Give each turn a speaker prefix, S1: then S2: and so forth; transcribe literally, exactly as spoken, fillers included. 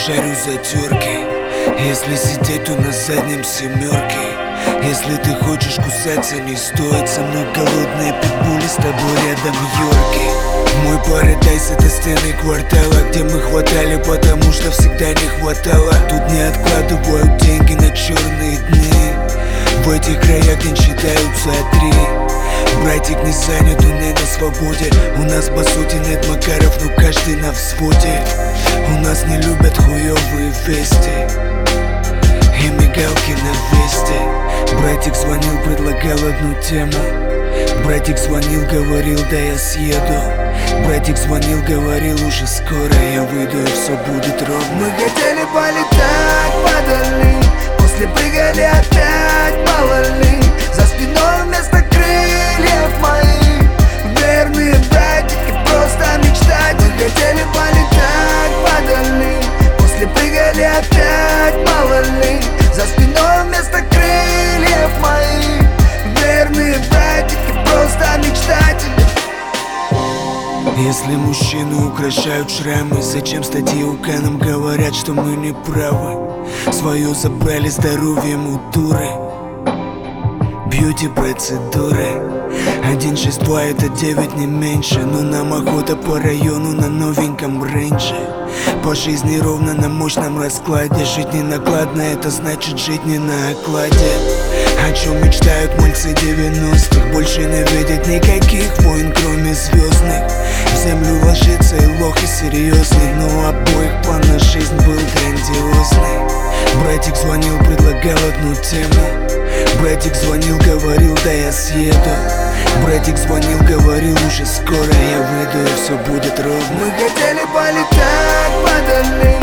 S1: шарю за терки. Если сидеть, то на заднем семерке. Если ты хочешь кусаться, не стоит. Со мной голодные питбули, с тобой рядом Йорки. Мой парадайз — это стены квартала, где мы хватали, потому что всегда не хватало. Тут не откладывают деньги на черные дни. В этих краях день считаются три. Братик не занят, он не на свободе. У нас по сути нет Макаров, но каждый на взводе. У нас не любят хуёвые вести и мигалки на весте. Братик звонил, предлагал одну тему. Братик звонил, говорил, да я съеду. Братик звонил, говорил, уже скоро я выйду и все будет ровно.
S2: Мы хотели полетать подали, после прыгали опять, мало ли. За спиной вместо крыльев моих верные братики, просто мечтать. Мы хотели полетать подали, после прыгали опять, мало ли. За спиной вместо крыльев моих верные братики, просто мечтатели.
S1: Если мужчины украшают шрамы, зачем статьи УК нам говорят, что мы не правы? Свое забрали, здоровьем у дуры. Бьюти-процедуры один шесть два это девять, не меньше. Но нам охота по району на новеньком рейнже. По жизни ровно на мощном раскладе. Жить не накладно, это значит жить не на окладе. О чем мечтают мальцы девяностых? Больше не видят никаких войн, кроме звездных. В землю ложится и лох, и серьезный. Но у обоих план на жизнь был грандиозный. Братик звонил, предлагал одну тему. Братик звонил, говорил, да я съеду. Братик звонил, говорил, уже скоро я выйду и все будет ровно.
S2: Мы хотели полетать подали,